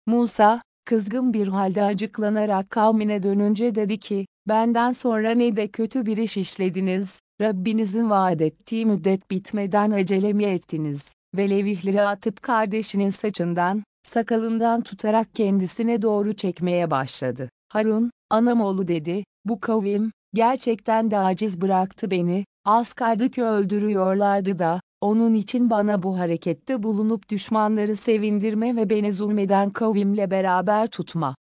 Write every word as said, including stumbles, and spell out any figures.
Musa, kızgın bir halde acıklanarak kavmine dönünce dedi ki, benden sonra ne de kötü bir iş işlediniz, Rabbinizin vaat ettiği müddet bitmeden acele mi ettiniz? Ve levihleri atıp kardeşinin saçından, sakalından tutarak kendisine doğru çekmeye başladı. Harun, anamoğlu dedi, bu kavim, gerçekten de aciz bıraktı beni, az kaldı ki öldürüyorlardı da, onun için bana bu harekette bulunup düşmanları sevindirme ve beni zulmeden kavimle beraber tutma.